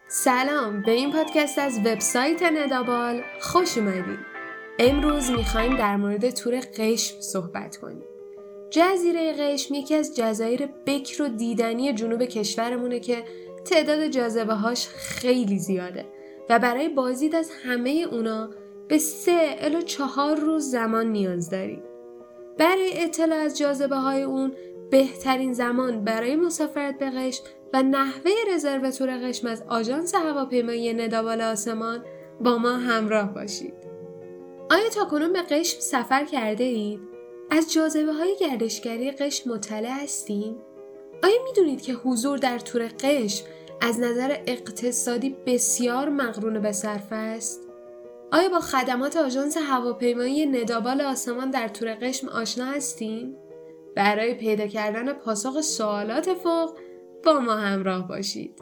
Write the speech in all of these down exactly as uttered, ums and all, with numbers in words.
سلام، به این پادکست از وبسایت ندابال خوش اومدید. امروز میخوایم در مورد تور قشم صحبت کنیم. جزیره قشم یکی از جزایر بکر و دیدنی جنوب کشورمونه که تعداد جاذبه هاش خیلی زیاده و برای بازدید از همه اونا به سه الی چهار روز زمان نیاز داریم. برای اطلاع از جاذبه های اون بهترین زمان برای مسافرت به قشم و نحوه رزرو تور قشم از آژانس هواپیمایی ندابال آسمان با ما همراه باشید. آیا تاکنون به قشم سفر کرده اید؟ از جاذبه های گردشگری قشم مطلع هستین؟ آیا میدونید که حضور در تور قشم از نظر اقتصادی بسیار مقرون به صرفه است؟ آیا با خدمات آژانس هواپیمایی ندابال آسمان در تور قشم آشنا هستین؟ برای پیدا کردن پاسخ سوالات فوق با ما همراه باشید.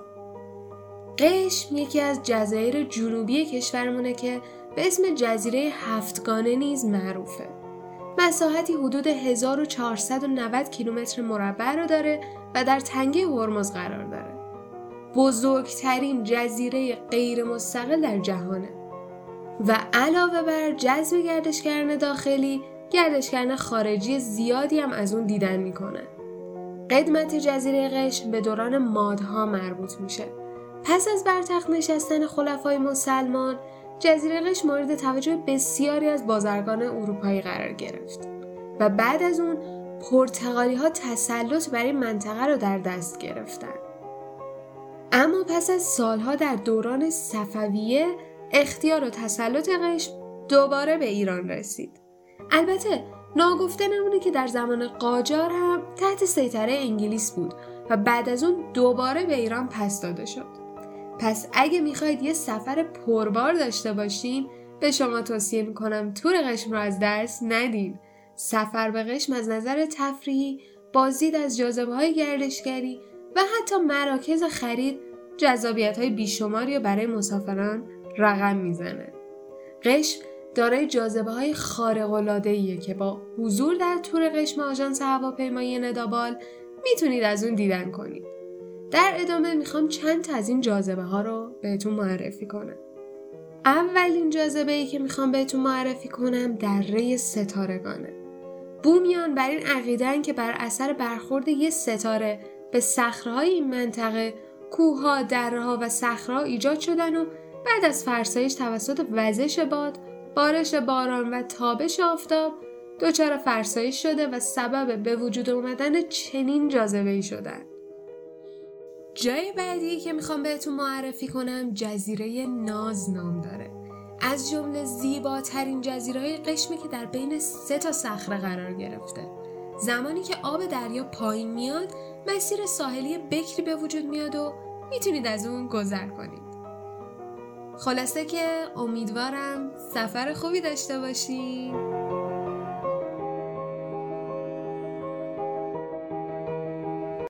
قشم یکی از جزایر جنوبی کشورمونه که به اسم جزیره هفتگانه نیز معروفه. مساحتی حدود هزار و چهارصد و نود کیلومتر مربع رو داره و در تنگه هرمز قرار داره. بزرگترین جزیره غیر مستقل در جهانه و علاوه بر جذب گردشگران داخلی، گردشگران خارجی زیادی هم از اون دیدن میکنه. قدمت جزیره قشم به دوران مادها مربوط میشه. پس از بر تخت نشستن خلفای مسلمان، جزیره قشم مورد توجه بسیاری از بازرگان اروپایی قرار گرفت و بعد از اون پرتغالی ها تسلط بر این منطقه رو در دست گرفتن. اما پس از سالها در دوران صفویه اختیار و تسلط قشم دوباره به ایران رسید. البته ناگفته نمونه که در زمان قاجار هم تحت سیطره انگلیس بود و بعد از اون دوباره به ایران پس داده شد. پس اگه میخواید یه سفر پربار داشته باشین، به شما توصیه میکنم تور قشم رو از دست ندین. سفر به قشم از نظر تفریحی، بازدید از جاذبه‌های گردشگری و حتی مراکز خرید جذابیت‌های بیشماری برای مسافران رقم میزنه. قشم دارای جاذبه‌های خارق‌العاده‌ایه که با حضور در تور قشم آژانس هواپیمایی ندابال میتونید از اون دیدن کنید. در ادامه میخوام چند تا از این جاذبه ها رو بهتون معرفی کنم. اولین جاذبه‌ای که میخوام بهتون معرفی کنم دره ستارگانه. بومیان بر این عقیده‌اند که بر اثر برخورد یه ستاره به صخره‌های این منطقه، کوه‌ها، دره‌ها و صخره‌ها ایجاد شدن و بعد از فرسایش توسط وزش باد، بارش باران و تابش آفتاب دچار فرسایش شده و سبب به وجود اومدن چنین جاذبه‌ای شدن. جای بعدی که میخوام بهتون معرفی کنم جزیره ناز نام داره. از جمله زیباترین جزیره‌های قشمی که در بین سه تا صخره قرار گرفته. زمانی که آب دریا پایین میاد، مسیر ساحلی بکری به وجود میاد و میتونید از اون گذر کنید. خلاصه که امیدوارم سفر خوبی داشته باشید.